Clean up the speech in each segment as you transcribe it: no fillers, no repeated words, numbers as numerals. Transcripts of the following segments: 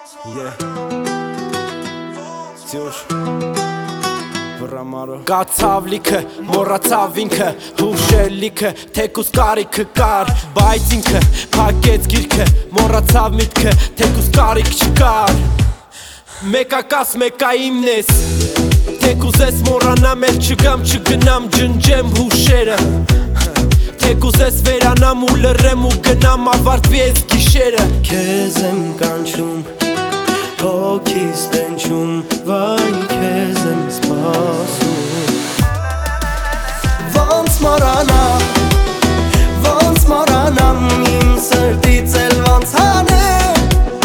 Yeah. Tjush Vëramaro Ka cavlike, morracav ինքը Հուշելիքը, թեկուս կարիքը կար Բայց ինքը, փակեց գիրքը Մոռացավ միտքը, թեկուս կարիք չկար Մեկա կաս, մեկա իմն ես Թեկուս ես մոռանամ, էլ չգամ, չգնամ Ջնջեմ հուշերը Թեկուս ես վերանամ ու լռեմ ու գնամ Ավարտվի ես գիշերը Քեզ եմ կանչում Հոգիս տենչում Վայ քեզ եմ սպասում Ոնց մոռանամ Իմ սրտից էլ ոնց հանեմ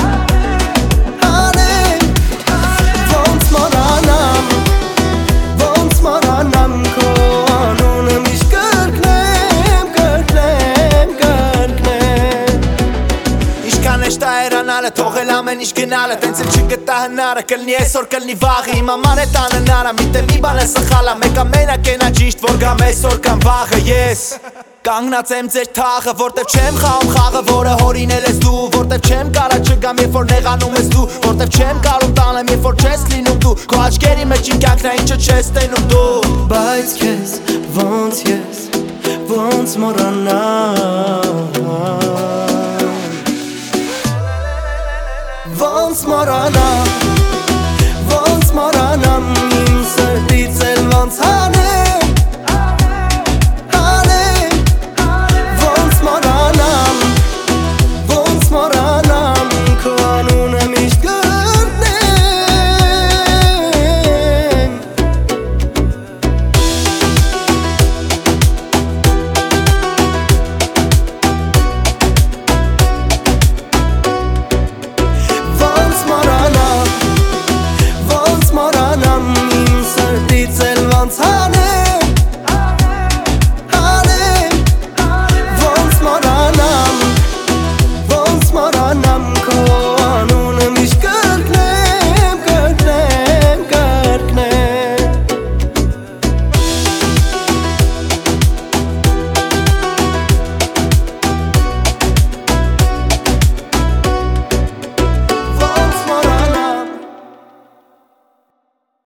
Ոնց մոռանամ Քո անունը միշտ կրկնեմ Իշքան էշտա երանալը թողել ամեն ինչ գնալը Տենց էլ չգտա հնարը կլնի այսօր կլնի վաղը Իմ աման է տանը նարը միտե մի բան է սխալա Մեկա մենակ ենա ճիշտ որ գամ այսօր կամ վաղը Ես կանգնած եմ ձեր թաղը Որտև չեմ խաղում խաղը որը հորինել ես դու Որտև չեմ կարա չգամ երբ որ նեղանում ես դու Որտև չեմ կարում տանեմ երբ որ չես լինում դու Քո աչքերի մեջ իմ կյանքն է ինչը չես տենում դու Բայց քեզ ոնց ես ոնց մոռանամ Ոնց մոռանամ Իմ սրտից էլ ոնց հանեմ